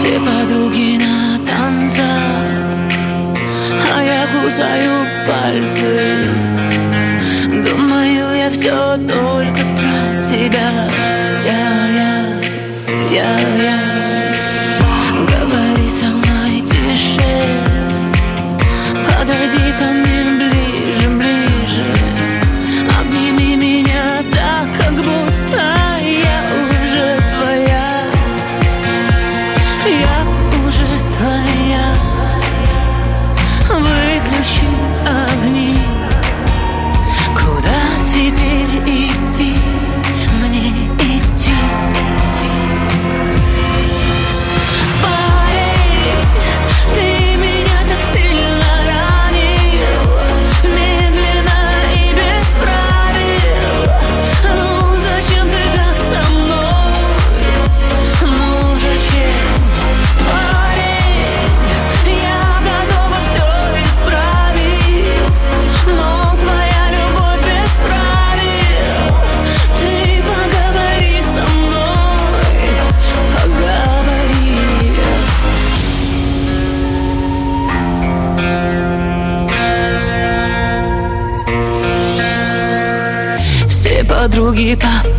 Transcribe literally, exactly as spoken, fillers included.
Все подруги на танцах, а я кусаю пальцы. Думаю я все только про тебя. Я, я, я, я. Говори со мной тише, подойди ко мне ближе, ближе. Обними меня так, как будто я уже твоя. Я уже твоя. Выключи огни. Куда теперь идти? Мне идти. Парень, ты меня так сильно ранил, медленно и без правил. Ну зачем ты так со мной? Ну зачем? Парень, я готова все исправить, но твоя любовь без правил. Ты поговори со мной, поговори. Все подруги по